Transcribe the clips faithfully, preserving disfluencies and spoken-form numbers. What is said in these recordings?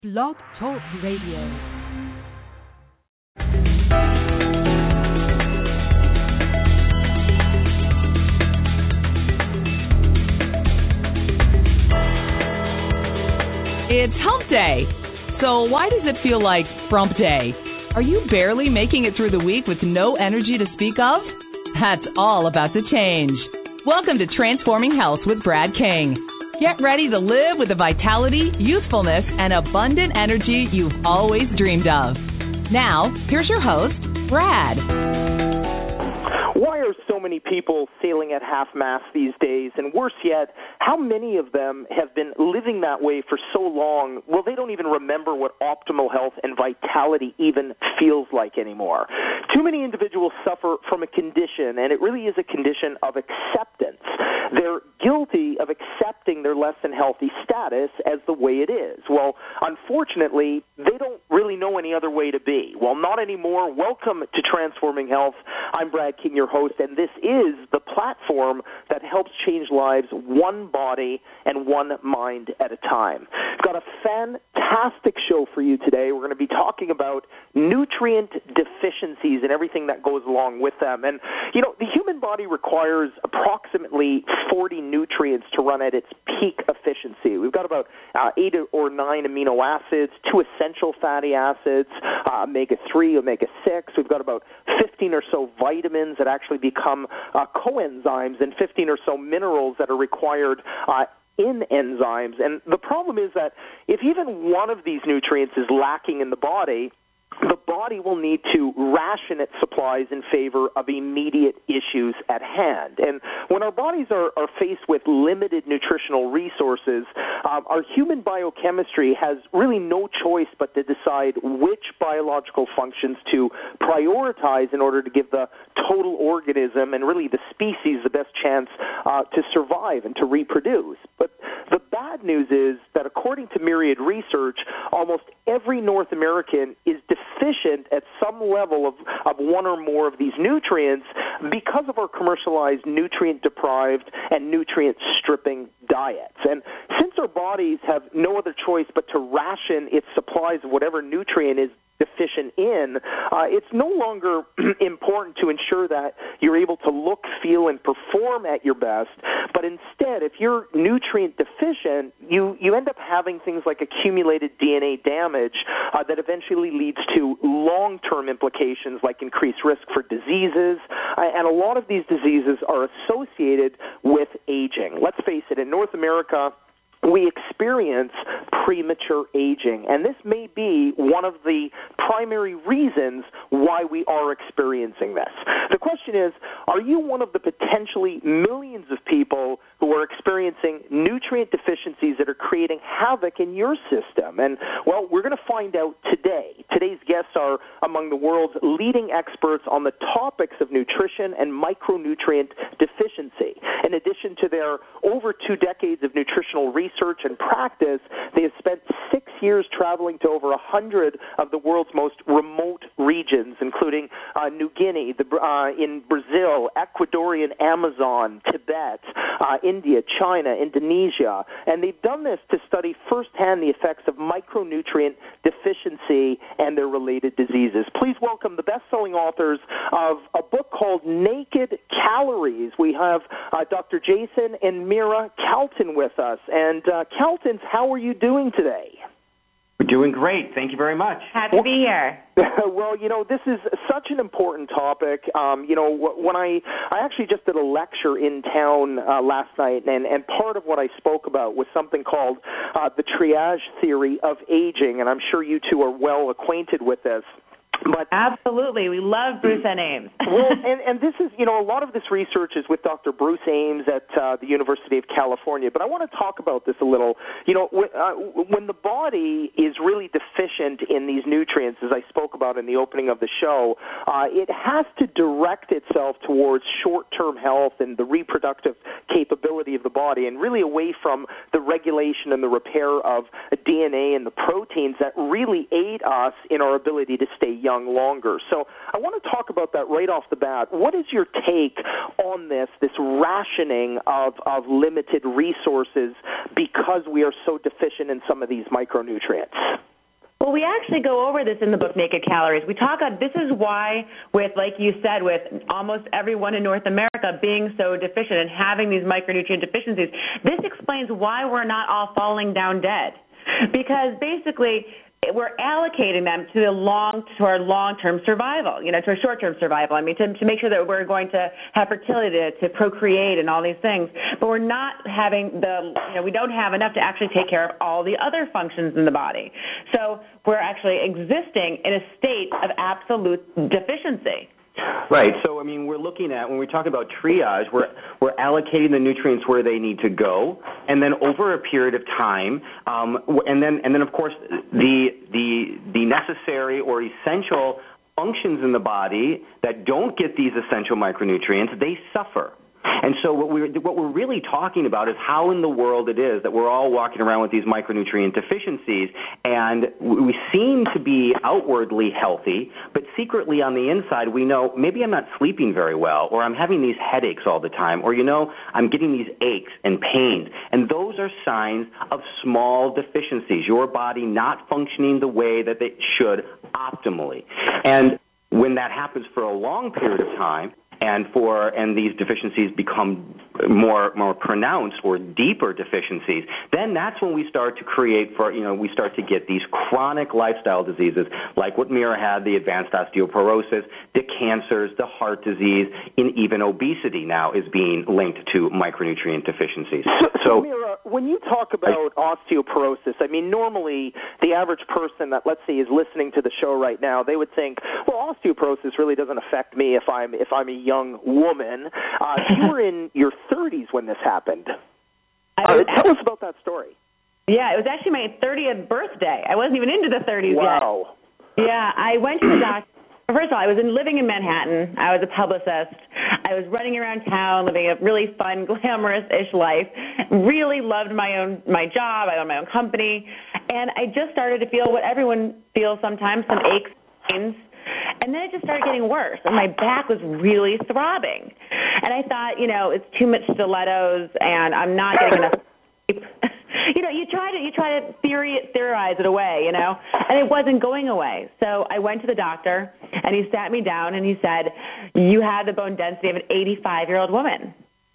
Blog Talk Radio. It's Hump Day. So why does it feel like Frump Day? Are you barely making it through the week with no energy to speak of? That's all about to change. Welcome to Transforming Health with Brad King. Get ready to live with the vitality, youthfulness, and abundant energy you've always dreamed of. Now, here's your host, Brad. Why are so many people sailing at half-mast these days? And worse yet, how many of them have been living that way for so long, well, they don't even remember what optimal health and vitality even feels like anymore. Too many individuals suffer from a condition, and it really is a condition of acceptance. They're guilty of accepting their less than healthy status as the way it is. Well, unfortunately, they don't really know any other way to be. Well, not anymore. Welcome to Transforming Health. I'm Brad King, your host, and this is the platform that helps change lives one body and one mind at a time. We've got a fantastic show for you today. We're going to be talking about nutrient deficiencies and everything that goes along with them. And, you know, the human body requires approximately forty nutrients to run at its peak efficiency. We've got about uh, eight or nine amino acids, two essential fatty acids, uh, omega three, omega six. We've got about fifteen or so vitamins that actually become uh, coenzymes and fifteen or so minerals that are required uh, in enzymes. And the problem is that if even one of these nutrients is lacking in the body, the body will need to ration its supplies in favor of immediate issues at hand. And when our bodies are, are faced with limited nutritional resources, um, our human biochemistry has really no choice but to decide which biological functions to prioritize in order to give the total organism and really the species the best chance uh, to survive and to reproduce. But the bad news is that according to Myriad Research, almost every North American is deficient at some level of, of one or more of these nutrients because of our commercialized nutrient-deprived and nutrient-stripping diets. And since our bodies have no other choice but to ration its supplies of whatever nutrient is deficient in, uh, it's no longer important to ensure that you're able to look, feel, and perform at your best, but instead, if you're nutrient deficient, you, you end up having things like accumulated D N A damage uh, that eventually leads to long-term implications like increased risk for diseases, uh, and a lot of these diseases are associated with aging. Let's face it, in North America, we experience premature aging, and this may be one of the primary reasons why we are experiencing this. The question is, are you one of the potentially millions of people who are experiencing nutrient deficiencies that are creating havoc in your system? And, well, we're going to find out today. Today's guests are among the world's leading experts on the topics of nutrition and micronutrient deficiency. In addition to their over two decades of nutritional research, research and practice, they have spent six years traveling to over one hundred of the world's most remote regions, including uh, New Guinea, the, uh, in Brazil, Ecuadorian Amazon, Tibet, uh, India, China, Indonesia. And they've done this to study firsthand the effects of micronutrient deficiency and their related diseases. Please welcome the best-selling authors of a book called Naked Calories. We have uh, Doctor Jason and Mira Calton with us. And uh, Caltons, how are you doing today? We're doing great. Thank you very much. Happy to be here. Well, you know, this is such an important topic. Um, you know, when I I actually just did a lecture in town uh, last night, and, and part of what I spoke about was something called uh, the triage theory of aging, and I'm sure you two are well acquainted with this. But absolutely. We love Bruce N. Ames. Well, and, and this is, you know, a lot of this research is with Doctor Bruce Ames at uh, the University of California, but I want to talk about this a little. You know, w- uh, when the body is really deficient in these nutrients, as I spoke about in the opening of the show, uh, it has to direct itself towards short-term health and the reproductive capability of the body, and really away from the regulation and the repair of D N A and the proteins that really aid us in our ability to stay young longer. So I want to talk about that right off the bat. What is your take on this, this rationing of, of limited resources because we are so deficient in some of these micronutrients? we actually go over this in the book, Naked Calories. We talk about this is why, with, like you said, with almost everyone in North America being so deficient and having these micronutrient deficiencies, this explains why we're not all falling down dead. Because basically, we're allocating them to the long to our long-term survival, you know, to our short-term survival. I mean, to, to make sure that we're going to have fertility, to, to procreate, and all these things. But we're not having the, you know, we don't have enough to actually take care of all the other functions in the body. So we're actually existing in a state of absolute deficiency. Right. So, I mean, we're looking at, when we talk about triage, we're we're allocating the nutrients where they need to go, and then over a period of time, um, and then and then of course the the the necessary or essential functions in the body that don't get these essential micronutrients, they suffer. And so what we're, what we're really talking about is how in the world it is that we're all walking around with these micronutrient deficiencies, and we seem to be outwardly healthy, but secretly on the inside we know maybe I'm not sleeping very well, or I'm having these headaches all the time, or, you know, I'm getting these aches and pains. And those are signs of small deficiencies, your body not functioning the way that it should optimally. And when that happens for a long period of time, and for and these deficiencies become more more pronounced or deeper deficiencies, then that's when we start to create for you know we start to get these chronic lifestyle diseases like what Mira had, the advanced osteoporosis, the cancers, the heart disease, and even obesity now is being linked to micronutrient deficiencies. So, so Mira, when you talk about I, osteoporosis, I mean, normally the average person that, let's say, is listening to the show right now, they would think, well, osteoporosis really doesn't affect me if I'm if I'm a young woman. Uh, you were in your thirties when this happened. Uh, tell us about that story. Yeah, it was actually my thirtieth birthday. I wasn't even into the thirties wow. yet. Yeah, I went to the doctor. First of all, I was in, living in Manhattan. I was a publicist. I was running around town, living a really fun, glamorous-ish life. Really loved my own my job. I owned my own company. And I just started to feel what everyone feels sometimes, some aches, pains. And then it just started getting worse, and my back was really throbbing. And I thought, you know, it's too much stilettos, and I'm not getting enough sleep. You know, you try to you try to theory, theorize it away, you know, and it wasn't going away. So I went to the doctor, and he sat me down, and he said, you have the bone density of an eighty-five-year-old woman.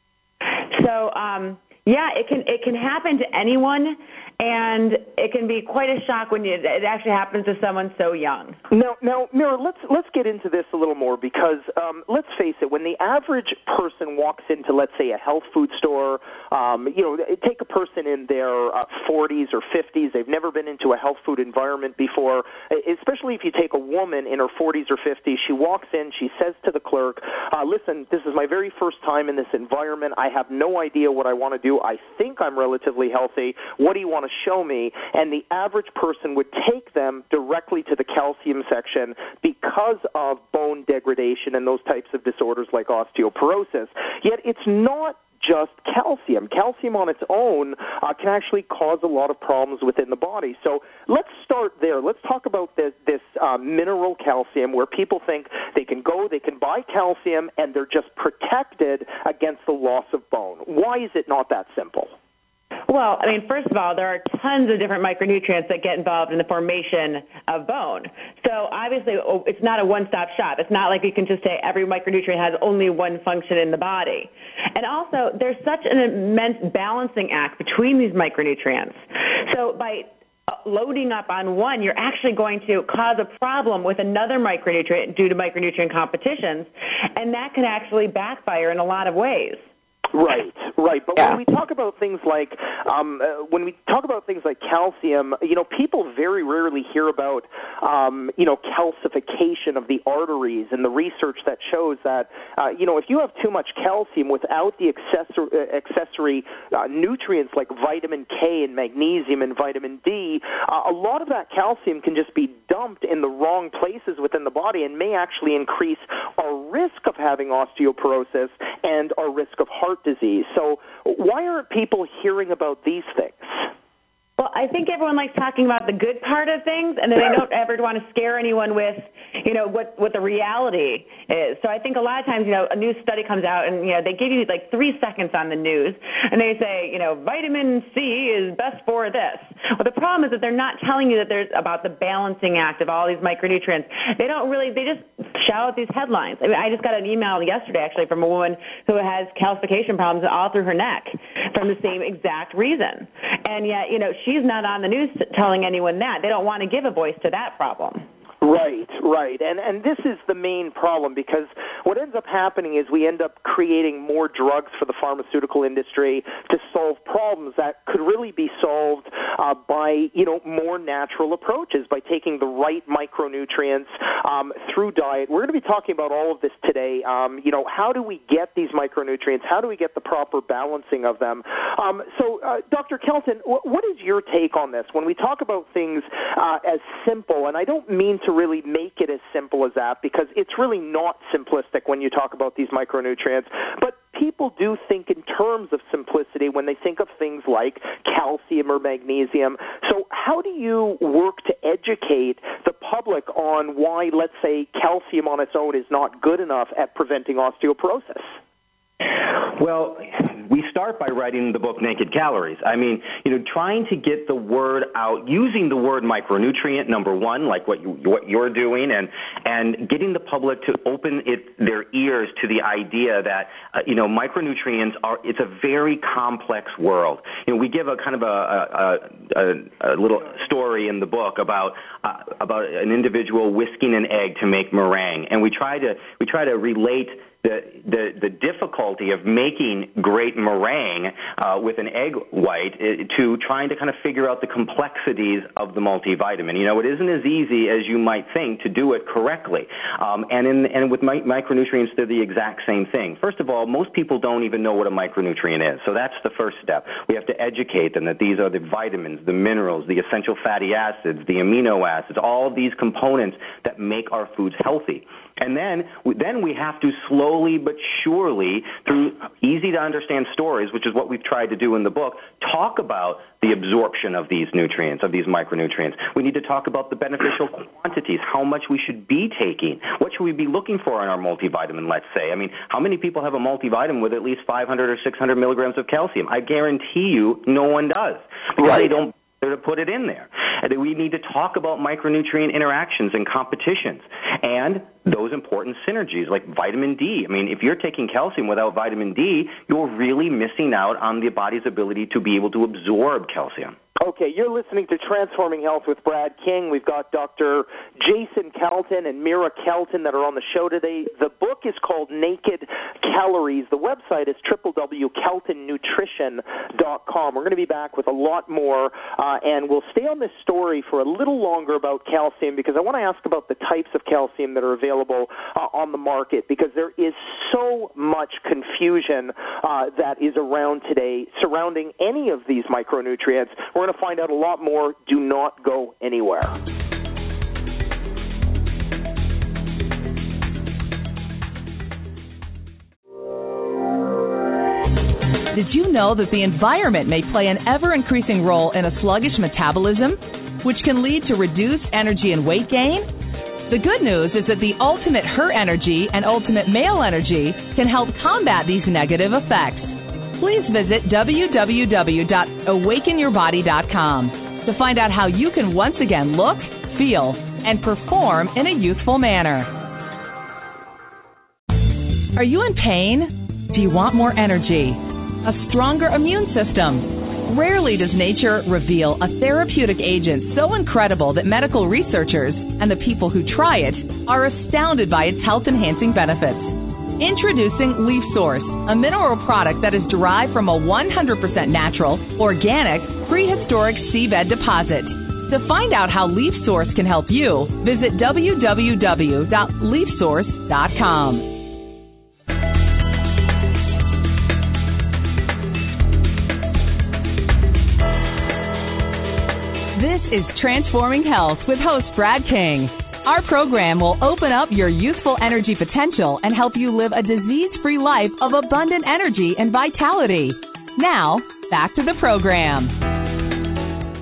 So, um, yeah, it can it can happen to anyone, and it can be quite a shock when you, it actually happens to someone so young. Now, now, Mira, let's let's get into this a little more because um, let's face it, when the average person walks into, let's say, a health food store, um, you know, take a person in their uh, forties or fifties, they've never been into a health food environment before, especially if you take a woman in her forties or fifties, she walks in, she says to the clerk, uh, listen, this is my very first time in this environment, I have no idea what I want to do, I think I'm relatively healthy, what do you want to show me? And the average person would take them directly to the calcium section because of bone degradation and those types of disorders like osteoporosis. Yet it's not just calcium. Calcium on its own uh, can actually cause a lot of problems within the body. So let's start there. Let's talk about this, this uh, mineral calcium where people think they can go, they can buy calcium, and they're just protected against the loss of bone. Why is it not that simple? Well, I mean, first of all, there are tons of different micronutrients that get involved in the formation of bone. So obviously, it's not a one-stop shop. It's not like you can just say every micronutrient has only one function in the body. And also, there's such an immense balancing act between these micronutrients. So by loading up on one, you're actually going to cause a problem with another micronutrient due to micronutrient competitions, and that can actually backfire in a lot of ways. Right, right. But yeah. when we talk about things like um, uh, when we talk about things like calcium, you know, people very rarely hear about um, you know calcification of the arteries and the research that shows that uh, you know if you have too much calcium without the accessor- uh, accessory uh, nutrients like vitamin K and magnesium and vitamin D, uh, a lot of that calcium can just be dumped in the wrong places within the body and may actually increase our risk of having osteoporosis and our risk of heart disease. So why aren't people hearing about these things? Well, Well, I think everyone likes talking about the good part of things, and then they don't ever want to scare anyone with, you know, what, what the reality is. So I think a lot of times, you know, a new study comes out, and, you know, they give you like three seconds on the news, and they say, you know, vitamin C is best for this. Well, the problem is that they're not telling you that there's about the balancing act of all these micronutrients. They don't really, they just shout out these headlines. I mean, I just got an email yesterday, actually, from a woman who has calcification problems all through her neck from the same exact reason. And yet, you know, she's not on the news telling anyone that. They don't want to give a voice to that problem. Right, right. And and this is the main problem, because what ends up happening is we end up creating more drugs for the pharmaceutical industry to solve problems that could really be solved uh, by, you know, more natural approaches, by taking the right micronutrients um, through diet. We're going to be talking about all of this today. Um, you know, how do we get these micronutrients? How do we get the proper balancing of them? Um, so, uh, Doctor Kelton, w- what is your take on this? When we talk about things uh, as simple, and I don't mean to really make it as simple as that, because it's really not simplistic when you talk about these micronutrients, but people do think in terms of simplicity when they think of things like calcium or magnesium. So how do you work to educate the public on why, let's say, calcium on its own is not good enough at preventing osteoporosis? Well, we start by writing the book Naked Calories. I mean, you know, trying to get the word out, using the word micronutrient, number one, like what, you, what you're doing, and and getting the public to open it, their ears to the idea that, uh, you know, micronutrients are, it's a very complex world. You know, we give a kind of a, a, a, a little story in the book about uh, about an individual whisking an egg to make meringue, and we try to we try to relate The, the the difficulty of making great meringue uh, with an egg white uh, to trying to kind of figure out the complexities of the multivitamin. You know, it isn't as easy as you might think to do it correctly. Um, and in, and with mi- micronutrients, they're the exact same thing. First of all, most people don't even know what a micronutrient is. So that's the first step. We have to educate them that these are the vitamins, the minerals, the essential fatty acids, the amino acids, all of these components that make our foods healthy. And then, then we have to slowly but surely, through easy-to-understand stories, which is what we've tried to do in the book, talk about the absorption of these nutrients, of these micronutrients. We need to talk about the beneficial quantities, how much we should be taking. What should we be looking for in our multivitamin, let's say? I mean, how many people have a multivitamin with at least five hundred or six hundred milligrams of calcium? I guarantee you no one does. Because right. They don't to put it in there. And we need to talk about micronutrient interactions and competitions and those important synergies like vitamin D. I mean, if you're taking calcium without vitamin D, you're really missing out on the body's ability to be able to absorb calcium. Okay, you're listening to Transforming Health with Brad King. We've got Doctor Jason Kelton and Mira Kelton that are on the show today. The book is called Naked Calories. The website is w w w dot kelton nutrition dot com. We're going to be back with a lot more, uh, and we'll stay on this story for a little longer about calcium because I want to ask about the types of calcium that are available uh, on the market because there is so much confusion uh, that is around today surrounding any of these micronutrients. We're going to find out a lot more. Do not go anywhere. Did you know that the environment may play an ever-increasing role in a sluggish metabolism, which can lead to reduced energy and weight gain? The good news is that the Ultimate Her Energy and Ultimate Male Energy can help combat these negative effects. Please visit w w w dot awaken your body dot com to find out how you can once again look, feel, and perform in a youthful manner. Are you in pain? Do you want more energy? A stronger immune system? Rarely does nature reveal a therapeutic agent so incredible that medical researchers and the people who try it are astounded by its health-enhancing benefits. Introducing Leaf Source, a mineral product that is derived from a one hundred percent natural, organic, prehistoric seabed deposit. To find out how Leaf Source can help you, visit w w w dot leaf source dot com. This is Transforming Health with host Brad King. Our program will open up your youthful energy potential and help you live a disease-free life of abundant energy and vitality. Now, back to the program.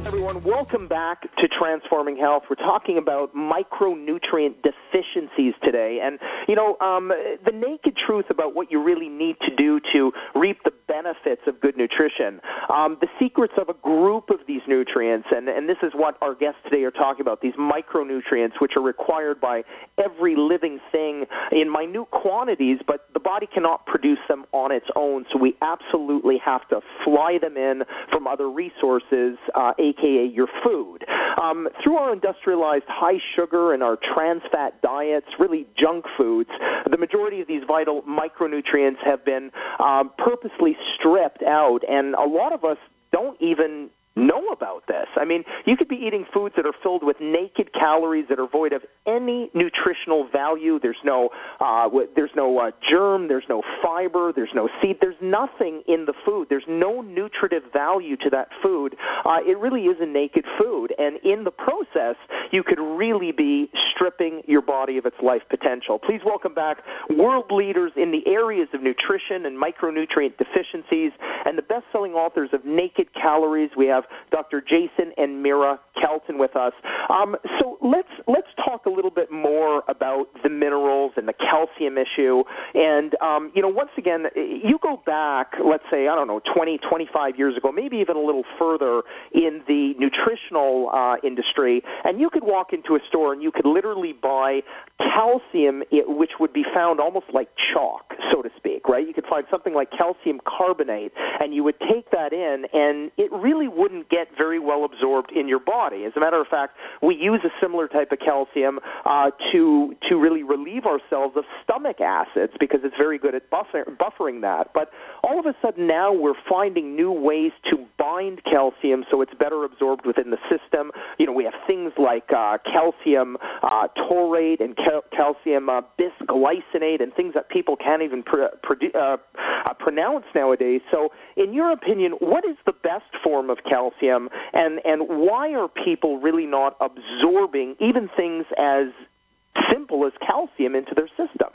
welcome back to Transforming Health. We're talking about micronutrient deficiencies today. And, you know, um, the naked truth about what you really need to do to reap the benefits of good nutrition, um, the secrets of a group of these nutrients, and, and this is what our guests today are talking about, these micronutrients, which are required by every living thing in minute quantities, but the body cannot produce them on its own, so we absolutely have to fly them in from other resources, uh, a k a your food. Um, through our industrialized high sugar and our trans fat diets, really junk foods, the majority of these vital micronutrients have been um, purposely stripped out, and a lot of us don't even know about this. I mean, you could be eating foods that are filled with naked calories that are void of any nutritional value. There's no, uh, there's no uh, germ. There's no fiber. There's no seed. There's nothing in the food. There's no nutritive value to that food. Uh, it really is a naked food, and in the process, you could really be stripping your body of its life potential. Please welcome back world leaders in the areas of nutrition and micronutrient deficiencies, and the best-selling authors of Naked Calories. We have Doctor Jason and Mira Kelton with us. Um, so let's let's talk a little bit more about the minerals and the calcium issue. And, um, you know, once again, you go back, let's say, I don't know, twenty, twenty-five years ago, maybe even a little further in the nutritional uh, industry, and you could walk into a store and you could literally buy calcium, which would be found almost like chalk, so to speak, right? You could find something like calcium carbonate, and you would take that in, and it really wouldn't get very well absorbed in your body. As a matter of fact, we use a similar type of calcium uh, to to really relieve ourselves of stomach acids because it's very good at buffer, buffering that. But all of a sudden now we're finding new ways to bind calcium so it's better absorbed within the system. You know, we have things like uh, calcium uh, taurate and cal- calcium uh, bisglycinate and things that people can't even pr- pr- uh, uh, pronounce nowadays. So in your opinion, what is the best form of calcium? Calcium, and, and why are people really not absorbing even things as simple as calcium into their system?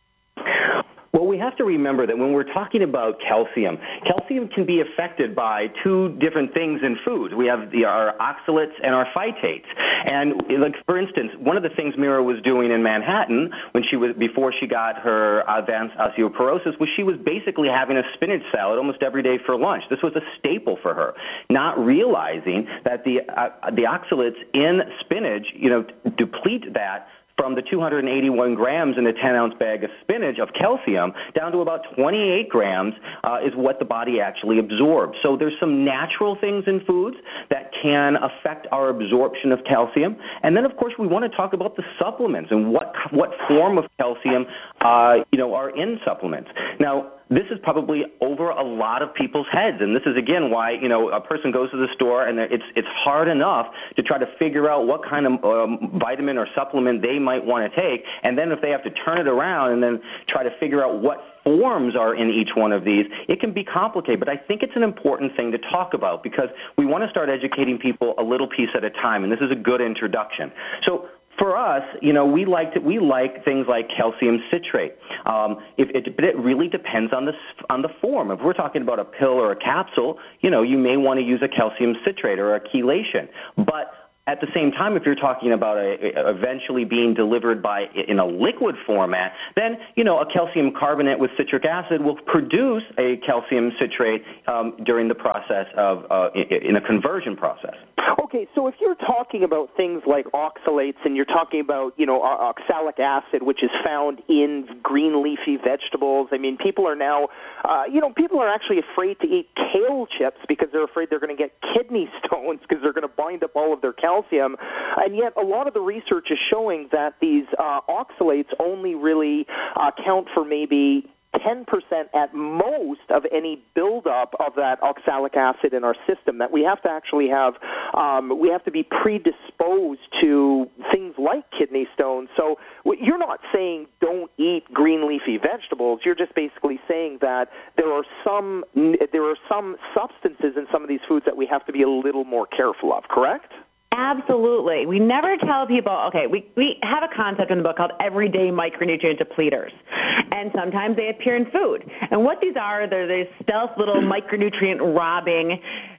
Well, we have to remember that when we're talking about calcium, calcium can be affected by two different things in food. We have the, our oxalates and our phytates. And, like, for instance, one of the things Mira was doing in Manhattan when she was before she got her advanced osteoporosis was she was basically having a spinach salad almost every day for lunch. This was a staple for her, not realizing that the uh, the oxalates in spinach, you know, deplete that from the two hundred eighty-one grams in a ten-ounce bag of spinach of calcium down to about twenty-eight grams uh, is what the body actually absorbs. So there's some natural things in foods that can affect our absorption of calcium. And then, of course, we want to talk about the supplements and what what form of calcium uh, you know, are in supplements. Now, this is probably over a lot of people's heads, and this is, again, why, you know, a person goes to the store and it's it's hard enough to try to figure out what kind of um, vitamin or supplement they might want to take, and then if they have to turn it around and then try to figure out what forms are in each one of these, it can be complicated. But I think it's an important thing to talk about because we want to start educating people a little piece at a time, and this is a good introduction. So for us, you know, we like to, we like things like calcium citrate. Um, if it, but it really depends on the on the form. If we're talking about a pill or a capsule, you know, you may want to use a calcium citrate or a chelation. But at the same time, if you're talking about a, a eventually being delivered by in a liquid format, then, you know, a calcium carbonate with citric acid will produce a calcium citrate um, during the process of uh, in a conversion process. Okay, so if you're talking about things like oxalates and you're talking about, you know, oxalic acid, which is found in green leafy vegetables, I mean, people are now, uh, you know, people are actually afraid to eat kale chips because they're afraid they're going to get kidney stones because they're going to bind up all of their calcium. And yet a lot of the research is showing that these uh, oxalates only really uh, count for maybe ten percent at most of any buildup of that oxalic acid in our system, that we have to actually have, um, we have to be predisposed to things like kidney stones. So you're not saying don't eat green leafy vegetables. You're just basically saying that there are some, there are some substances in some of these foods that we have to be a little more careful of, correct? Absolutely. We never tell people, okay, we, we have a concept in the book called everyday micronutrient depleters, and sometimes they appear in food. And what these are, they're these stealth little micronutrient robbing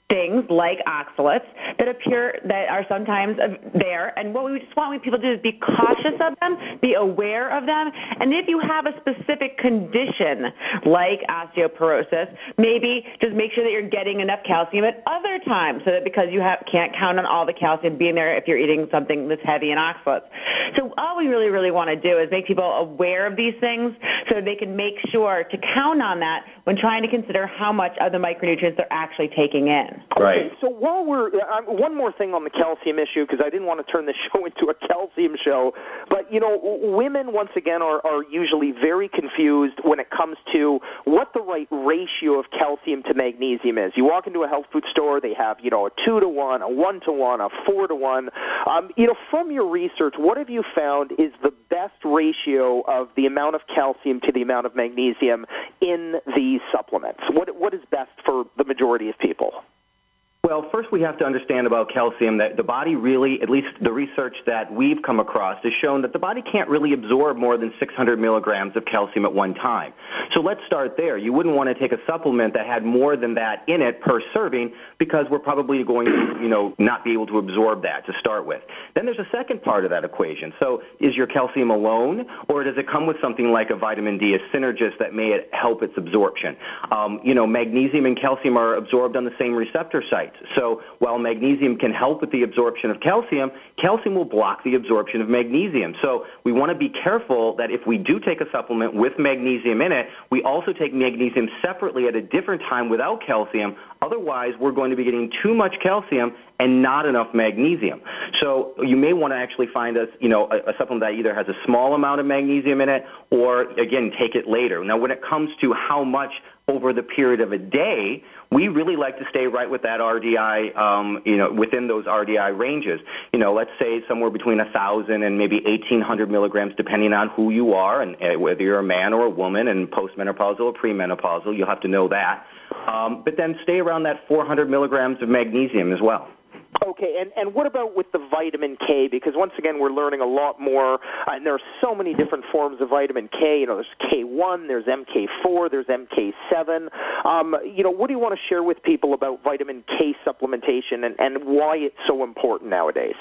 things like oxalates that appear that are sometimes there, and what we just want people to do is be cautious of them, be aware of them, and if you have a specific condition like osteoporosis, maybe just make sure that you're getting enough calcium at other times, so that because you have, can't count on all the calcium being there if you're eating something that's heavy in oxalates. So all we really, really want to do is make people aware of these things so that they can make sure to count on that when trying to consider how much of the micronutrients they're actually taking in. Right. Okay, so while we're uh, one more thing on the calcium issue, because I didn't want to turn the show into a calcium show, but you know, women once again are, are usually very confused when it comes to what the right ratio of calcium to magnesium is. You walk into a health food store, they have you know a two to one, a one to one, a four to one. Um, you know, from your research, what have you found is the best ratio of the amount of calcium to the amount of magnesium in these supplements? What what is best for the majority of people? Well, first we have to understand about calcium that the body really, at least the research that we've come across, has shown that the body can't really absorb more than six hundred milligrams of calcium at one time. So let's start there. You wouldn't want to take a supplement that had more than that in it per serving, because we're probably going to, you know, not be able to absorb that to start with. Then there's a second part of that equation. So is your calcium alone, or does it come with something like a vitamin D, a synergist that may help its absorption? Um, you know, magnesium and calcium are absorbed on the same receptor sites. So while magnesium can help with the absorption of calcium, calcium will block the absorption of magnesium. So we want to be careful that if we do take a supplement with magnesium in it, we also take magnesium separately at a different time without calcium. Otherwise, we're going to be getting too much calcium and not enough magnesium. So you may want to actually find a, you know, a, a supplement that either has a small amount of magnesium in it, or, again, take it later. Now, when it comes to how much over the period of a day, we really like to stay right with that R D I, um, you know, within those R D I ranges. You know, let's say somewhere between one thousand and maybe eighteen hundred milligrams, depending on who you are and uh, whether you're a man or a woman, and postmenopausal or premenopausal, you'll have to know that. Um, but then stay around that four hundred milligrams of magnesium as well. Okay, and, and what about with the vitamin K? Because once again, we're learning a lot more, uh, and there are so many different forms of vitamin K. You know, there's K one, there's M K four, there's M K seven. Um, you know, what do you want to share with people about vitamin K supplementation and, and why it's so important nowadays?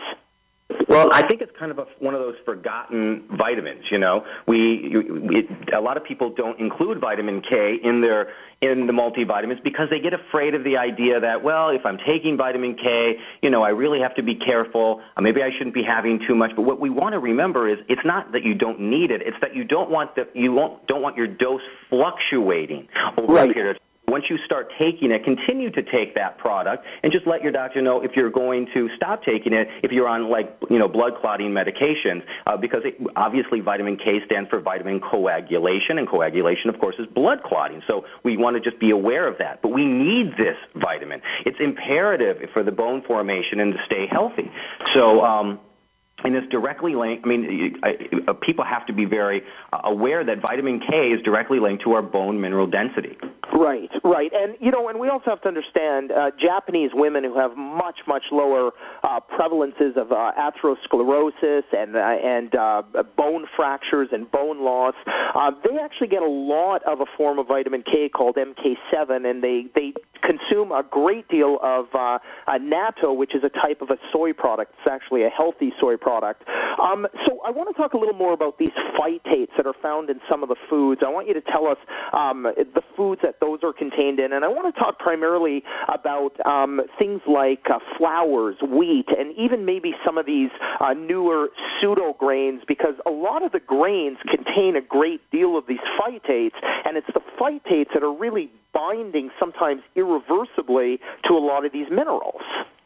Well, I think it's kind of a, one of those forgotten vitamins. You know, we it, a lot of people don't include vitamin K in their in the multivitamins because they get afraid of the idea that, well, if I'm taking vitamin K, you know, I really have to be careful. Uh, maybe I shouldn't be having too much. But what we want to remember is it's not that you don't need it; it's that you don't want the you won't don't want your dose fluctuating over right. a period of time. Once you start taking it, continue to take that product, and just let your doctor know if you're going to stop taking it if you're on, like, you know, blood clotting medications, uh, because it, obviously vitamin K stands for vitamin coagulation, and coagulation, of course, is blood clotting. So we want to just be aware of that. But we need this vitamin. It's imperative for the bone formation and to stay healthy. So, um, and it's directly linked. I mean, I, I, people have to be very uh, aware that vitamin K is directly linked to our bone mineral density. Right, right. And, you know, and we also have to understand uh, Japanese women who have much, much lower uh, prevalences of uh, atherosclerosis and, uh, and uh, bone fractures and bone loss, uh, they actually get a lot of a form of vitamin K called M K seven, and they, they consume a great deal of uh, uh, natto, which is a type of a soy product. It's actually a healthy soy product. Um, so I want to talk a little more about these phytates that are found in some of the foods. I want you to tell us um, the foods that those are contained in, and I want to talk primarily about um, things like uh, flours, wheat, and even maybe some of these uh, newer pseudo grains, because a lot of the grains contain a great deal of these phytates, and it's the phytates that are really binding sometimes irreversibly to a lot of these minerals.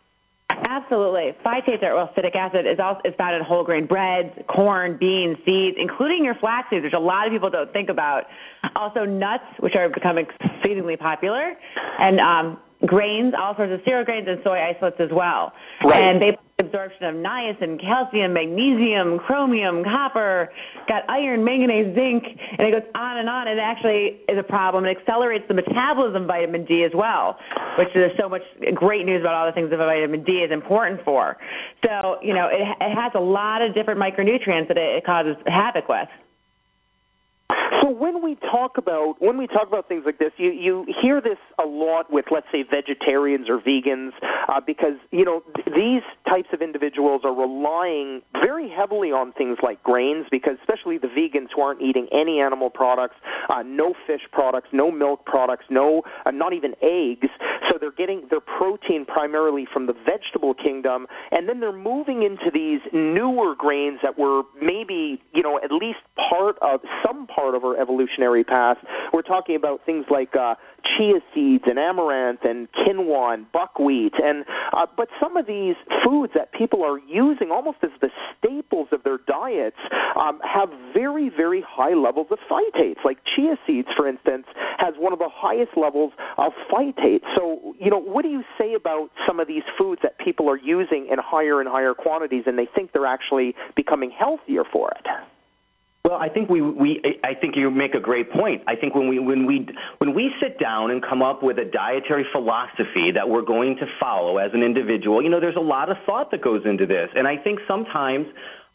Absolutely. Phytates, or acidic acid, is also is found in whole grain breads, corn, beans, seeds, including your flax seeds, which a lot of people don't think about. Also nuts, which are becoming exceedingly popular, and um, grains, all sorts of cereal grains, and soy isolates as well. Right. And they absorption of niacin, calcium, magnesium, chromium, copper, got iron, manganese, zinc, and it goes on and on. It actually is a problem. It accelerates the metabolism of vitamin D as well, which is so much great news about all the things that vitamin D is important for. So, you know, it, it has a lot of different micronutrients that it, it causes havoc with. So when we talk about when we talk about things like this, you, you hear this a lot with, let's say, vegetarians or vegans, uh, because you know th- these types of individuals are relying very heavily on things like grains, because especially the vegans who aren't eating any animal products, uh, no fish products, no milk products, no uh, not even eggs. So they're getting their protein primarily from the vegetable kingdom, and then they're moving into these newer grains that were maybe you know at least part of some part of our evolutionary past. We're talking about things like uh, chia seeds and amaranth and quinoa and buckwheat, and uh, but some of these foods that people are using almost as the staples of their diets um, have very, very high levels of phytates. Like chia seeds, for instance, has one of the highest levels of phytates. So, you know, what do you say about some of these foods that people are using in higher and higher quantities, and they think they're actually becoming healthier for it? Well, I think we, we I think you make a great point. I think when we when we when we sit down and come up with a dietary philosophy that we're going to follow as an individual, you know, there's a lot of thought that goes into this, and I think sometimes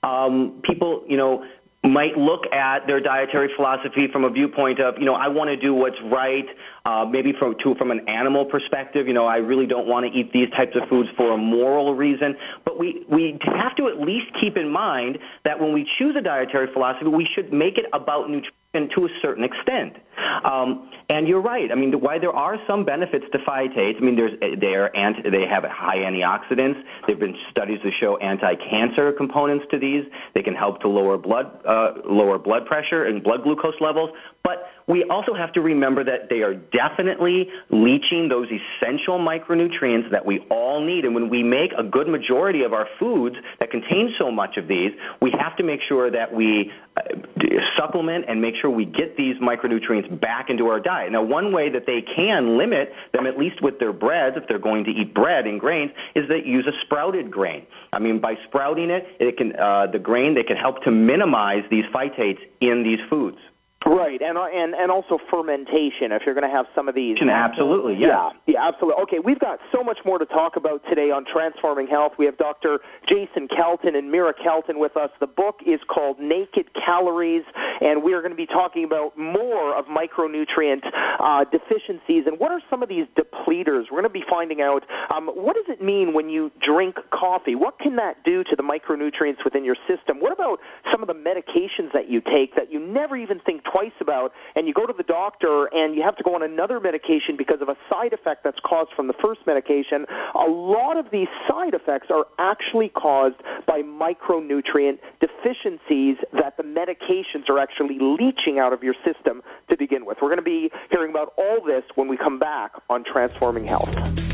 um, people, you know, might look at their dietary philosophy from a viewpoint of, you know, I want to do what's right, uh, maybe from to, from an animal perspective. You know, I really don't want to eat these types of foods for a moral reason. But we, we have to at least keep in mind that when we choose a dietary philosophy, we should make it about nutrition to a certain extent. Um, and you're right. I mean, why there are some benefits to phytates. I mean, there's they are anti, they have high antioxidants. There've been studies to show anti-cancer components to these. They can help to lower blood uh, lower blood pressure and blood glucose levels. But we also have to remember that they are definitely leaching those essential micronutrients that we all need. And when we make a good majority of our foods that contain so much of these, we have to make sure that we uh, supplement and make sure we get these micronutrients back into our diet. Now, one way that they can limit them, at least with their breads, if they're going to eat bread and grains, is they use a sprouted grain. I mean, by sprouting it, it can uh, the grain, they can help to minimize these phytates in these foods. Right, and and and also fermentation, if you're going to have some of these. Absolutely, yes. yeah. Yeah, absolutely. Okay, we've got so much more to talk about today on Transforming Health. We have Doctor Jason Kelton and Mira Kelton with us. The book is called Naked Calories, and we are going to be talking about more of micronutrient uh, deficiencies and what are some of these depleters. We're going to be finding out um, what does it mean when you drink coffee? What can that do to the micronutrients within your system? What about some of the medications that you take that you never even think twice about, and you go to the doctor and you have to go on another medication because of a side effect that's caused from the first medication? A lot of these side effects are actually caused by micronutrient deficiencies that the medications are actually leaching out of your system to begin with. We're going to be hearing about all this when we come back on Transforming Health.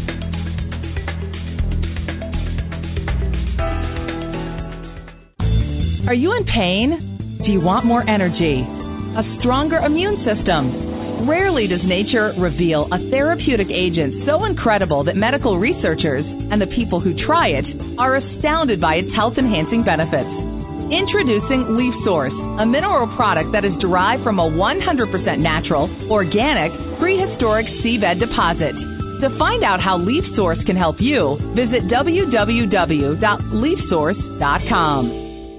Are you in pain? Do you want more energy? A stronger immune system? Rarely does nature reveal a therapeutic agent so incredible that medical researchers and the people who try it are astounded by its health-enhancing benefits. Introducing Leaf Source, a mineral product that is derived from a one hundred percent natural, organic, prehistoric seabed deposit. To find out how Leaf Source can help you, visit w w w dot leaf source dot com.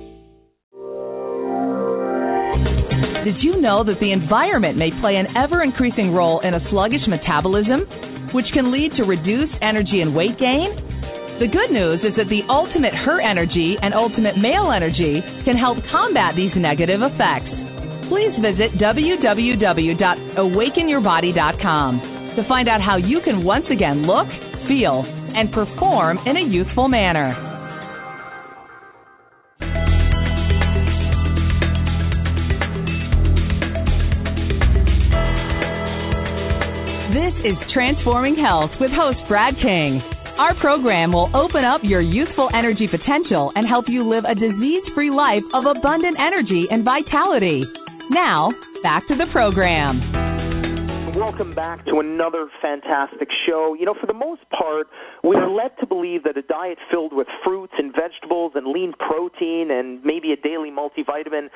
Did you know that the environment may play an ever-increasing role in a sluggish metabolism, which can lead to reduced energy and weight gain? The good news is that the Ultimate Her Energy and Ultimate Male Energy can help combat these negative effects. Please visit w w w dot awaken your body dot com to find out how you can once again look, feel, and perform in a youthful manner. This is Transforming Health with host Brad King. Our program will open up your youthful energy potential and help you live a disease-free life of abundant energy and vitality. Now, back to the program. Welcome back to another fantastic show. You know, for the most part, we are led to believe that a diet filled with fruits and vegetables and lean protein and maybe a daily multivitamin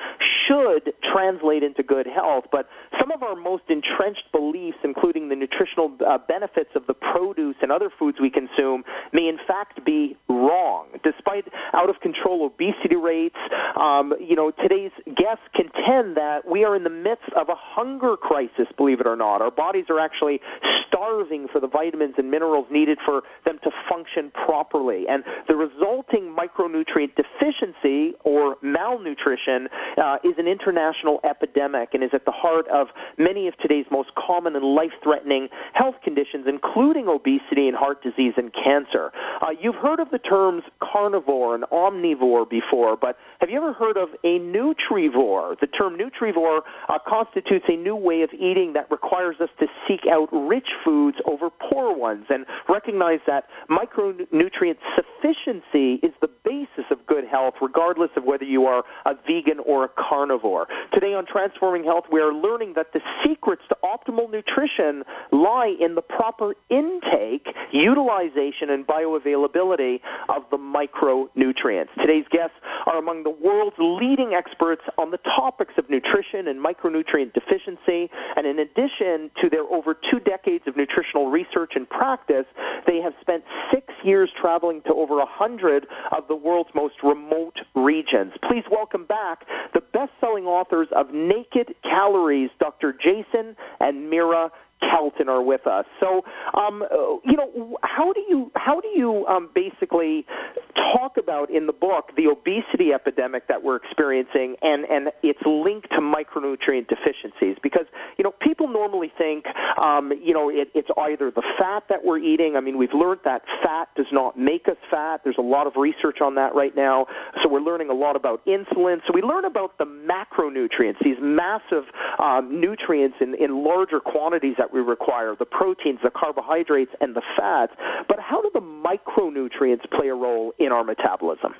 should translate into good health, but some of our most entrenched beliefs, including the nutritional uh, benefits of the produce and other foods we consume, may in fact be wrong. Despite out-of-control obesity rates, um, you know, today's guests contend that we are in the midst of a hunger crisis, believe it or not. Our bodies are actually starving for the vitamins and minerals needed for them to function properly. And the resulting micronutrient deficiency or malnutrition uh, is an international epidemic and is at the heart of many of today's most common and life-threatening health conditions, including obesity and heart disease and cancer. Uh, you've heard of the terms carnivore and omnivore before, but have you ever heard of a nutrivore? The term nutrivore uh, constitutes a new way of eating that requires us to seek out rich foods over poor ones and recognize that micronutrient sufficiency is the basis of good health, regardless of whether you are a vegan or a carnivore. Today on Transforming Health, we are learning that the secrets to optimal nutrition lie in the proper intake, utilization, and bioavailability of the micronutrients. Today's guests are among the world's leading experts on the topics of nutrition and micronutrient deficiency, and in addition to their over two decades of nutritional research and practice, they have spent six years traveling to over a hundred of the world's most remote regions. Please welcome back the best-selling authors of Naked Calories, Doctor Jason and Mira Kelton are with us. So, um, you know, how do you how do you um, basically talk about in the book the obesity epidemic that we're experiencing and, and its link to micronutrient deficiencies? Because, you know, people normally think, um, you know, it, it's either the fat that we're eating. I mean, we've learned that fat does not make us fat. There's a lot of research on that right now. So we're learning a lot about insulin. So we learn about the macronutrients, these massive um, nutrients in, in larger quantities that we require, the proteins, the carbohydrates, and the fats. But how do the micronutrients play a role in our metabolism?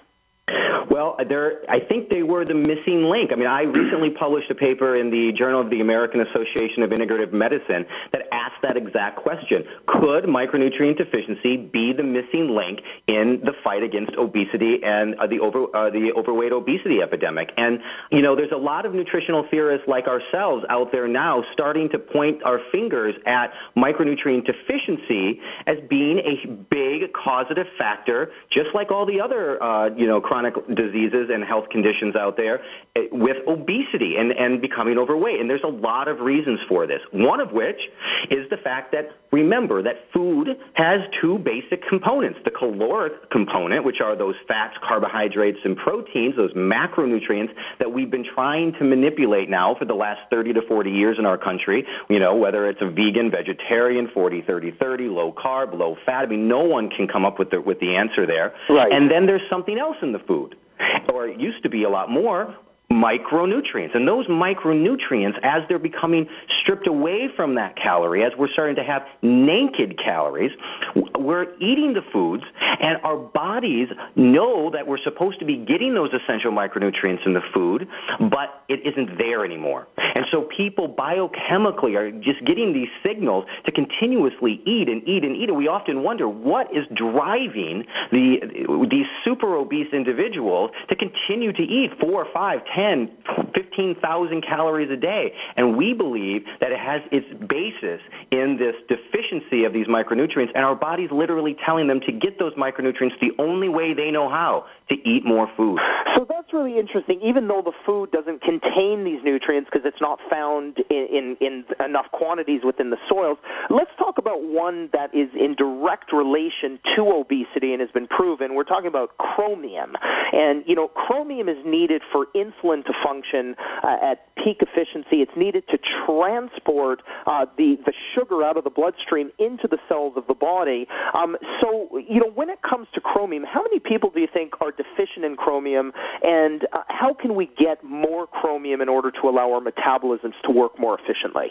Well, there, I think they were the missing link. I mean, I recently published a paper in the Journal of the American Association of Integrative Medicine that asked that exact question. Could micronutrient deficiency be the missing link in the fight against obesity and uh, the over uh, the overweight obesity epidemic? And, you know, there's a lot of nutritional theorists like ourselves out there now starting to point our fingers at micronutrient deficiency as being a big causative factor, just like all the other, uh, you know, chronic diseases and health conditions out there with obesity and, and becoming overweight. And there's a lot of reasons for this, one of which is the fact that, remember, that food has two basic components. The caloric component, which are those fats, carbohydrates, and proteins, those macronutrients that we've been trying to manipulate now for the last thirty to forty years in our country, you know, whether it's a vegan, vegetarian, forty, thirty, thirty, low carb, low fat. I mean, no one can come up with the, with the answer there. Right. And then there's something else in the food, or it used to be a lot more, micronutrients. And those micronutrients, as they're becoming stripped away from that calorie, as we're starting to have naked calories, we're eating the foods, and our bodies know that we're supposed to be getting those essential micronutrients in the food, but it isn't there anymore. And so people biochemically are just getting these signals to continuously eat and eat and eat, and we often wonder what is driving the these super obese individuals to continue to eat four, five, ten, fifteen thousand calories a day. And we believe that it has its basis in this deficiency of these micronutrients, and our body's literally telling them to get those micronutrients the only way they know how, to eat more food. So that's really interesting. Even though the food doesn't contain these nutrients because it's not found in, in, in enough quantities within the soils, let's talk about one that is in direct relation to obesity and has been proven. We're talking about chromium. And, you know, chromium is needed for insulin to function uh, at peak efficiency. It's needed to transport uh, the, the sugar out of the bloodstream into the cells of the body. Um, so, you know, when it comes to chromium, how many people do you think are deficient in chromium, and uh, how can we get more chromium in order to allow our metabolisms to work more efficiently?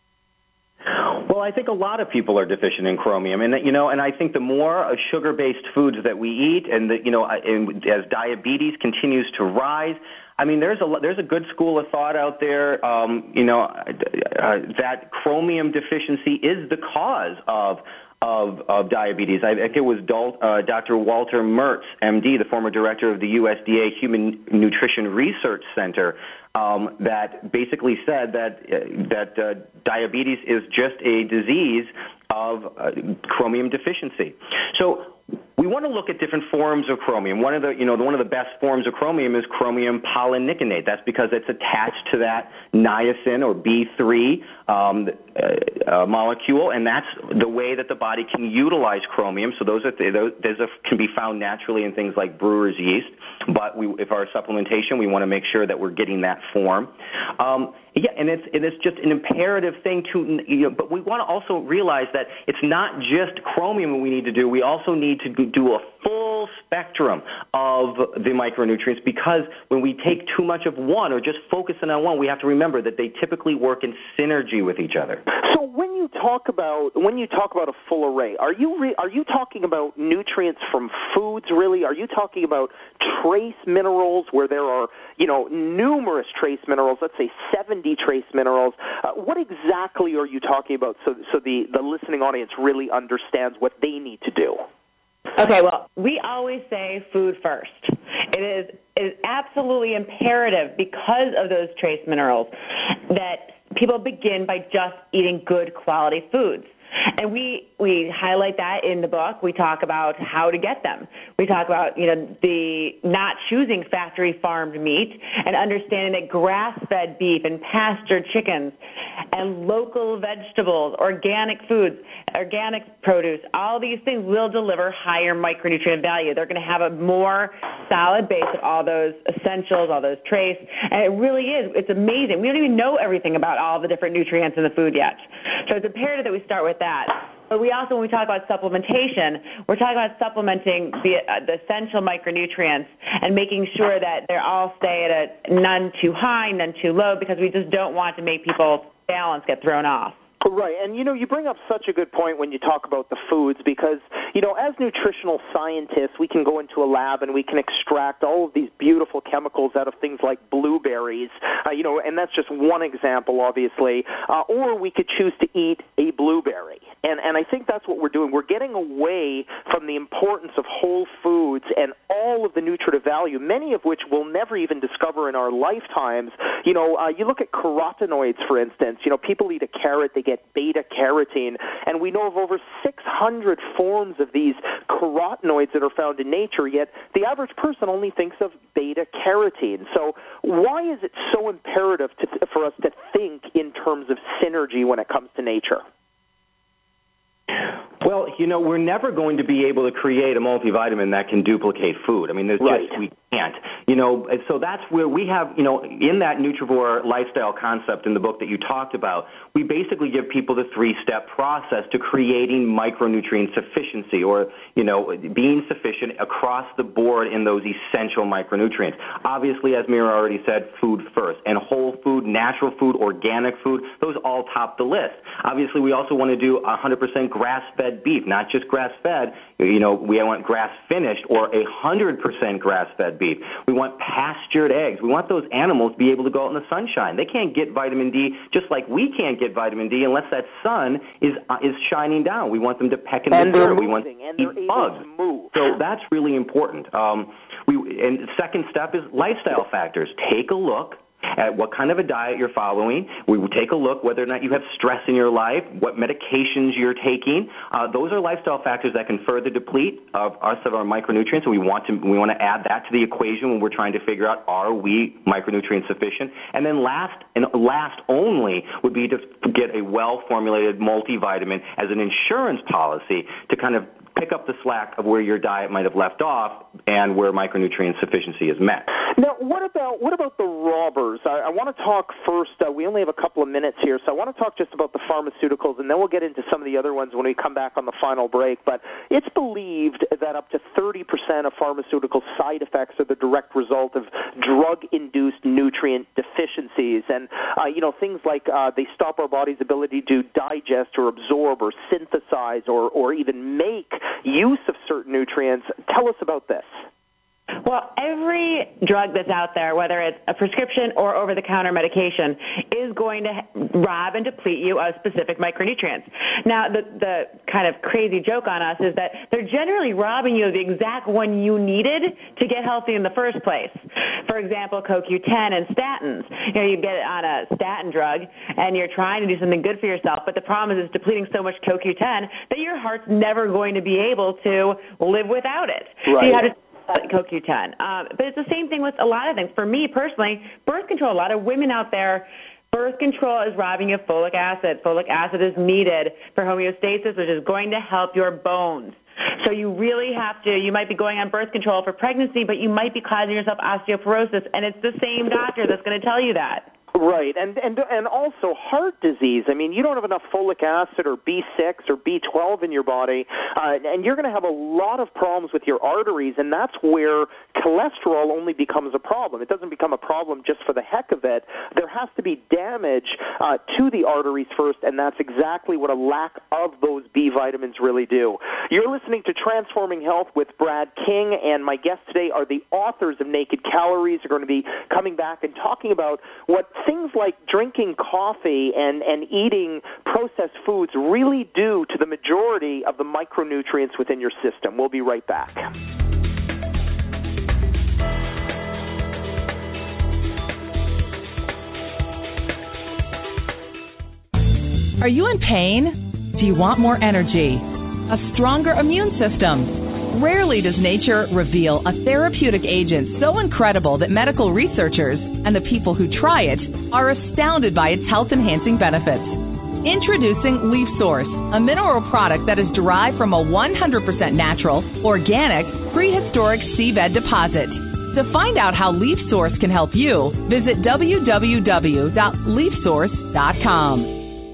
Well, I think a lot of people are deficient in chromium, and you know, and I think the more uh, sugar-based foods that we eat, and the, you know, and as diabetes continues to rise, I mean, there's a there's a good school of thought out there, um, you know, uh, that chromium deficiency is the cause of of, of diabetes. I think it was Dol- uh, Doctor Walter Mertz, M D, the former director of the U S D A Human Nutrition Research Center, um, that basically said that uh, that uh, diabetes is just a disease of uh, chromium deficiency. So we want to look at different forms of chromium. One of the, you know, one of the best forms of chromium is chromium polyniconate. That's because it's attached to that niacin or B three um, uh, uh, molecule, and that's the way that the body can utilize chromium. So those are those, those are, can be found naturally in things like brewer's yeast. But we, if our supplementation, we want to make sure that we're getting that form. Um, yeah, and it's it is just an imperative thing to, you know, but we want to also realize that it's not just chromium we need to do. We also need to do a full spectrum of the micronutrients, because when we take too much of one or just focusing on one, we have to remember that they typically work in synergy with each other. So when you talk about when you talk about a full array, are you re, are you talking about nutrients from foods? Really, are you talking about trace minerals where there are, you know, numerous trace minerals? Let's say seventy trace minerals. Uh, what exactly are you talking about? So so the the listening audience really understands what they need to do. Okay, well, we always say food first. It is, it is absolutely imperative, because of those trace minerals, that people begin by just eating good quality foods. And we we highlight that in the book. We talk about how to get them. We talk about, you know, the not choosing factory farmed meat and understanding that grass-fed beef and pastured chickens and local vegetables, organic foods, organic produce, all these things will deliver higher micronutrient value. They're going to have a more solid base of all those essentials, all those trace, and it really is. It's amazing. We don't even know everything about all the different nutrients in the food yet. So it's imperative that we start with that. But we also, when we talk about supplementation, we're talking about supplementing the, uh, the essential micronutrients and making sure that they all stay at a none too high, none too low, because we just don't want to make people's balance get thrown off. Right, and you know, you bring up such a good point when you talk about the foods, because, you know, as nutritional scientists, we can go into a lab and we can extract all of these beautiful chemicals out of things like blueberries, uh, you know, and that's just one example, obviously, uh, or we could choose to eat a blueberry, and, and I think that's what we're doing. We're getting away from the importance of whole foods and all of the nutritive value, many of which we'll never even discover in our lifetimes. You know, uh, you look at carotenoids, for instance. You know, people eat a carrot, they get beta-carotene, and we know of over six hundred forms of these carotenoids that are found in nature, yet the average person only thinks of beta-carotene. So why is it so imperative to, for us to think in terms of synergy when it comes to nature? Well, you know, we're never going to be able to create a multivitamin that can duplicate food. I mean, there's right. just, we can't. You know, and so that's where we have, you know, in that Nutrivore lifestyle concept in the book that you talked about, we basically give people the three-step process to creating micronutrient sufficiency, or, you know, being sufficient across the board in those essential micronutrients. Obviously, as Mira already said, food first. And whole food, natural food, organic food, those all top the list. Obviously, we also want to do one hundred percent grass-fed beef, not just grass-fed. You know, we want grass-finished or one hundred percent grass-fed beef. We want pastured eggs. We want those animals to be able to go out in the sunshine. They can't get vitamin D just like we can't get vitamin D unless that sun is uh, is shining down. We want them to peck in and the dirt. Moving, we want and to eat bugs. To move. So that's really important. Um, we, and the second step is lifestyle factors. Take a look at what kind of a diet you're following. We will take a look whether or not you have stress in your life, what medications you're taking. Uh, those are lifestyle factors that can further deplete of us of our micronutrients, and we want to we want to add that to the equation when we're trying to figure out, are we micronutrient sufficient? And then last and last only would be to get a well-formulated multivitamin as an insurance policy to kind of pick up the slack of where your diet might have left off and where micronutrient sufficiency is met. Now, what about what about the robbers? I, I want to talk first. Uh, we only have a couple of minutes here, so I want to talk just about the pharmaceuticals, and then we'll get into some of the other ones when we come back on the final break. But it's believed that up to thirty percent of pharmaceutical side effects are the direct result of drug-induced nutrient deficiencies, and uh, you know, things like uh, they stop our body's ability to digest or absorb or synthesize or, or even make use of certain nutrients. Tell us about this. Well, every drug that's out there, whether it's a prescription or over-the-counter medication, is going to rob and deplete you of specific micronutrients. Now, the, the kind of crazy joke on us is that they're generally robbing you of the exact one you needed to get healthy in the first place. For example, C O Q ten and statins. You know, you get on a statin drug and you're trying to do something good for yourself, but the problem is it's depleting so much C O Q ten that your heart's never going to be able to live without it. Right. So you have to C O Q ten. Um, but it's the same thing with a lot of things. For me personally, birth control, a lot of women out there, birth control is robbing you of folic acid. Folic acid is needed for homeostasis, which is going to help your bones. So you really have to, you might be going on birth control for pregnancy, but you might be causing yourself osteoporosis, and it's the same doctor that's going to tell you that. Right, and and and also heart disease. I mean, you don't have enough folic acid or B six or B twelve in your body, uh, and you're going to have a lot of problems with your arteries, and that's where cholesterol only becomes a problem. It doesn't become a problem just for the heck of it. There has to be damage uh, to the arteries first, and that's exactly what a lack of those B vitamins really do. You're listening to Transforming Health with Brad King, and my guests today are the authors of Naked Calories. They're going to be coming back and talking about what things like drinking coffee and, and eating processed foods really do to the majority of the micronutrients within your system. We'll be right back. Are you in pain? Do you want more energy? A stronger immune system? Rarely does nature reveal a therapeutic agent so incredible that medical researchers and the people who try it are astounded by its health-enhancing benefits. Introducing Leaf Source, a mineral product that is derived from a one hundred percent natural, organic, prehistoric seabed deposit. To find out how Leaf Source can help you, visit w w w dot leaf source dot com.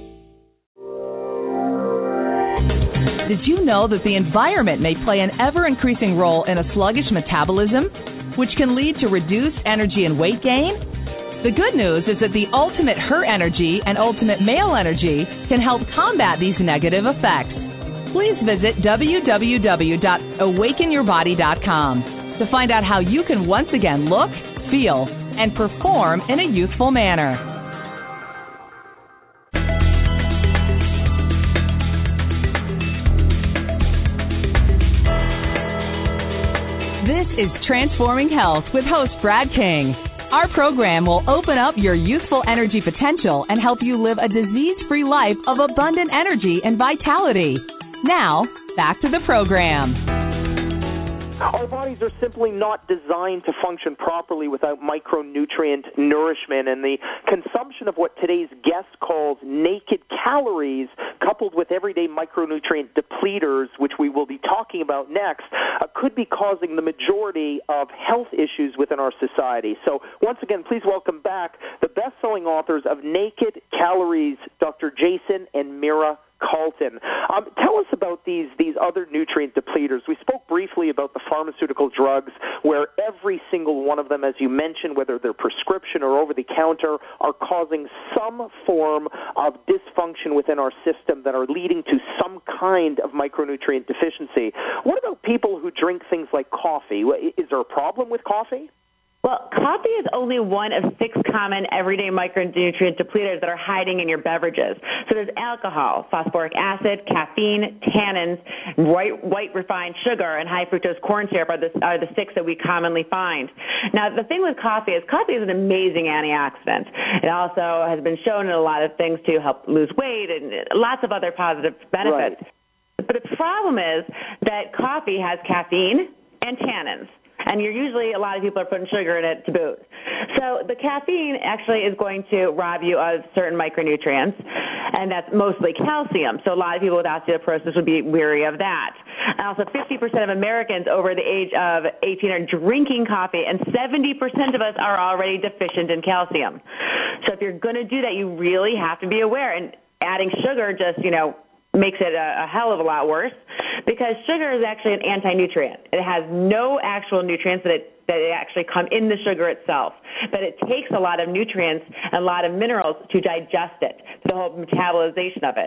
Did you know that the environment may play an ever-increasing role in a sluggish metabolism, which can lead to reduced energy and weight gain? The good news is that the Ultimate Her Energy and Ultimate Male Energy can help combat these negative effects. Please visit w w w dot awaken your body dot com to find out how you can once again look, feel, and perform in a youthful manner. This is Transforming Health with host Brad King. Our program will open up your youthful energy potential and help you live a disease-free life of abundant energy and vitality. Now, back to the program. Our bodies are simply not designed to function properly without micronutrient nourishment, and the consumption of what today's guest calls naked calories, coupled with everyday micronutrient depleters, which we will be talking about next, uh, could be causing the majority of health issues within our society. So once again, please welcome back the best-selling authors of Naked Calories, Doctor Jason and Mira Calton. Um, tell us about these these other nutrient depleters. We spoke briefly about the pharmaceutical drugs, where every single one of them, as you mentioned, whether they're prescription or over-the-counter, are causing some form of dysfunction within our system that are leading to some kind of micronutrient deficiency. What about people who drink things like coffee? Is there a problem with coffee? Well, coffee is only one of six common everyday micronutrient depleters that are hiding in your beverages. So there's alcohol, phosphoric acid, caffeine, tannins, white, white refined sugar, and high fructose corn syrup are the, are the six that we commonly find. Now, the thing with coffee is coffee is an amazing antioxidant. It also has been shown in a lot of things to help lose weight and lots of other positive benefits. Right. But the problem is that coffee has caffeine and tannins. And you're usually, a lot of people are putting sugar in it to boot. So the caffeine actually is going to rob you of certain micronutrients, and that's mostly calcium. So a lot of people with osteoporosis would be weary of that. And also fifty percent of Americans over the age of eighteen are drinking coffee, and seventy percent of us are already deficient in calcium. So if you're going to do that, you really have to be aware. And adding sugar just, you know, makes it a, a hell of a lot worse, because sugar is actually an anti-nutrient. It has no actual nutrients that it, that it actually come in the sugar itself, but it takes a lot of nutrients and a lot of minerals to digest it, the whole metabolization of it.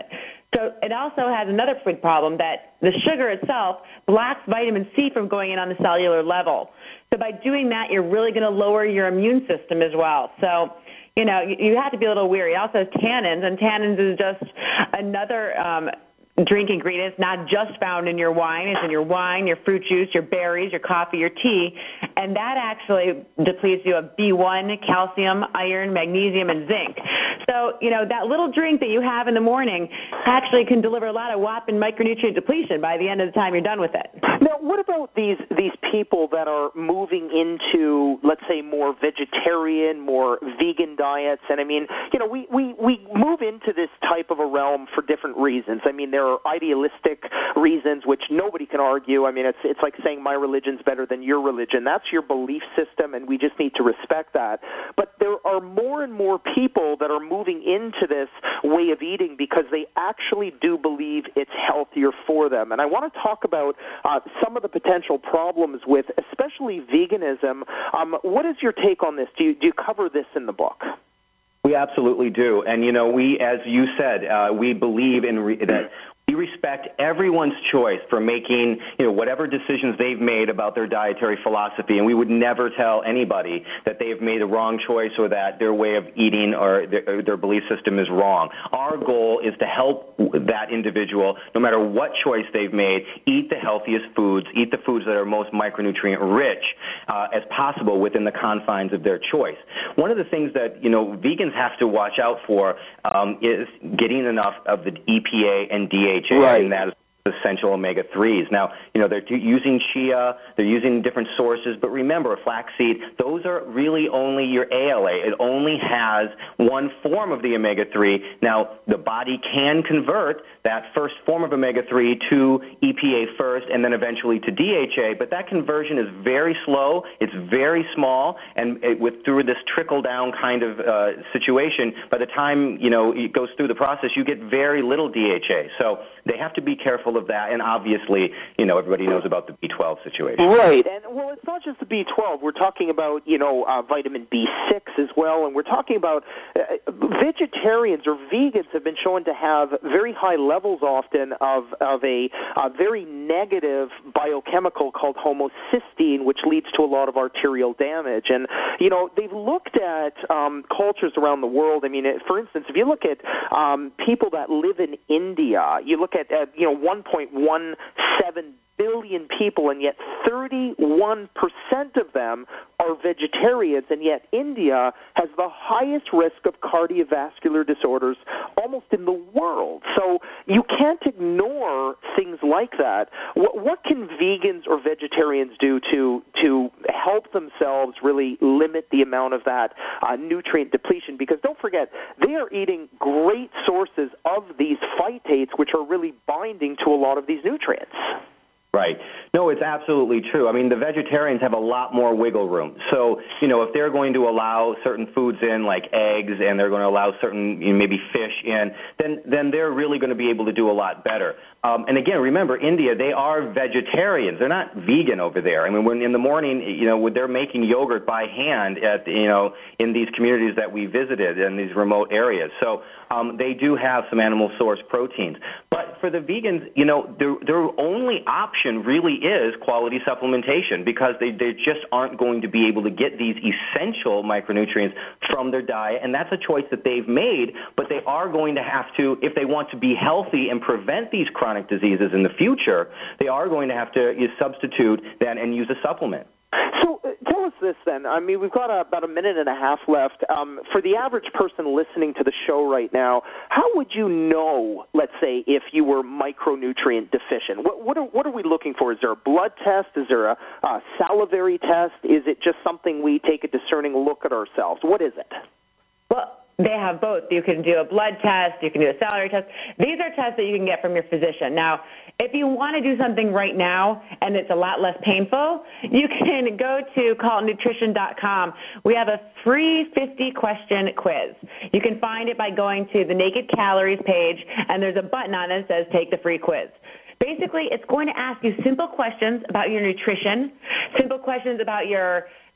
So it also has another big problem that the sugar itself blocks vitamin C from going in on the cellular level. So by doing that, you're really going to lower your immune system as well. So, you know, you, you have to be a little weary. It also has tannins, and tannins is just another um, drink ingredient. It's not just found in your wine. It's in your wine, your fruit juice, your berries, your coffee, your tea. And that actually depletes you of B one, calcium, iron, magnesium, and zinc. So, you know, that little drink that you have in the morning actually can deliver a lot of whopping micronutrient depletion by the end of the time you're done with it. Now, what about these these people that are moving into, let's say, more vegetarian, more vegan diets? And, I mean, you know, we, we, we move into this type of a realm for different reasons. I mean, there are idealistic reasons, which nobody can argue. I mean, it's it's like saying my religion's better than your religion. That's your belief system, and we just need to respect that. But there are more and more people that are moving into this way of eating because they actually do believe it's healthier for them. And I want to talk about uh, some of the potential problems with especially veganism. Um, what is your take on this? Do you, do you cover this in the book? We absolutely do. And, you know, we, as you said, uh, we believe in re- that we respect everyone's choice for making, you know, whatever decisions they've made about their dietary philosophy, and we would never tell anybody that they've made a wrong choice or that their way of eating or their, or their belief system is wrong. Our goal is to help that individual, no matter what choice they've made, eat the healthiest foods, eat the foods that are most micronutrient rich uh, as possible within the confines of their choice. One of the things that, you know, vegans have to watch out for um, is getting enough of the E P A and D H A. Right. And that is essential omega threes. Now, you know, they're using chia, they're using different sources, but remember, flaxseed, those are really only your A L A. It only has one form of the omega three. Now, the body can convert that first form of omega three to E P A first and then eventually to D H A, but that conversion is very slow, it's very small, and it, with through this trickle-down kind of uh, situation, by the time, you know, it goes through the process, you get very little D H A. So they have to be careful of that, and obviously, you know, everybody knows about the B twelve situation. Right, and well, it's not just the B twelve. We're talking about, you know, uh, vitamin B six as well, and we're talking about uh, vegetarians or vegans have been shown to have very high levels often of, of a, a very negative biochemical called homocysteine, which leads to a lot of arterial damage. And, you know, they've looked at um, cultures around the world. I mean, for instance, if you look at um, people that live in India, you look at, uh, you know, one point one seven billion people, and yet thirty-one percent of them are vegetarians, and yet India has the highest risk of cardiovascular disorders almost in the world. So you can't ignore things like that. What, what can vegans or vegetarians do to to help themselves really limit the amount of that uh, nutrient depletion? Because don't forget, they are eating great sources of these phytates, which are really binding to a lot of these nutrients. Right. No, it's absolutely true. I mean, the vegetarians have a lot more wiggle room. So, you know, if they're going to allow certain foods in, like eggs, and they're going to allow certain, you know, maybe fish in, then then they're really going to be able to do a lot better. Um, and again, remember, India, they are vegetarians. They're not vegan over there. I mean, when in the morning, you know, when they're making yogurt by hand at, you know, in these communities that we visited in these remote areas. So um, they do have some animal source proteins. But for the vegans, you know, their, their only option really is quality supplementation, because they, they just aren't going to be able to get these essential micronutrients from their diet. And that's a choice that they've made, but they are going to have to, if they want to be healthy and prevent these chronic diseases in the future, they are going to have to you substitute then and use a supplement. So uh, tell us this then. I mean, we've got a, about a minute and a half left. Um, for the average person listening to the show right now, how would you know, let's say, if you were micronutrient deficient? What, what, are, what are we looking for? Is there a blood test? Is there a, a salivary test? Is it just something we take a discerning look at ourselves? What is it? Well, they have both. You can do a blood test. You can do a salivary test. These are tests that you can get from your physician. Now, if you want to do something right now and it's a lot less painful, you can go to call nutrition dot com. We have a free fifty question quiz. You can find it by going to the Naked Calories page, and there's a button on it that says Take the Free Quiz. Basically, it's going to ask you simple questions about your nutrition, simple questions about your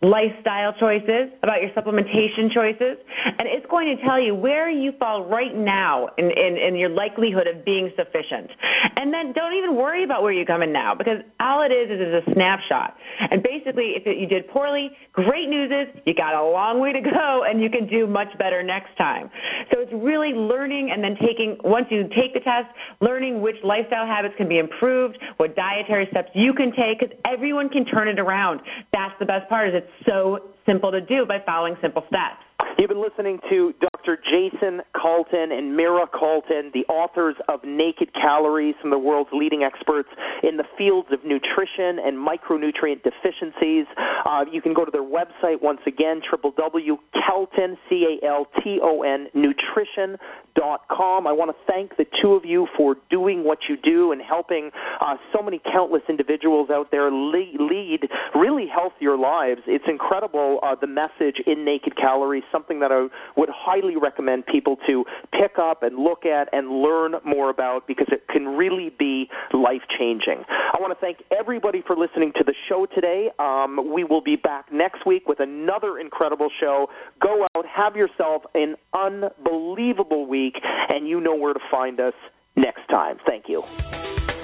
lifestyle choices, about your supplementation choices, and it's going to tell you where you fall right now in, in, in your likelihood of being sufficient. And then don't even worry about where you come in now, because all it is is, is a snapshot. And basically, if it, you did poorly, great news is you got a long way to go, and you can do much better next time. So it's really learning and then taking, once you take the test, learning which lifestyle habits can be improved, what dietary steps you can take, because everyone can turn it around. That's the best part, is it's so simple to do by following simple steps. You've been listening to Doctor Jason Calton and Mira Calton, the authors of Naked Calories, some of the world's leading experts in the fields of nutrition and micronutrient deficiencies. Uh, you can go to their website once again, w w w dot calton, C A L T O N, nutrition dot com. I want to thank the two of you for doing what you do and helping uh, so many countless individuals out there lead, lead really healthier lives. It's incredible, uh, the message in Naked Calories, something that I would highly recommend people to pick up and look at and learn more about, because it can really be life-changing. I want to thank everybody for listening to the show today. Um, we will be back next week with another incredible show. Go out, have yourself an unbelievable week, and you know where to find us next time. Thank you.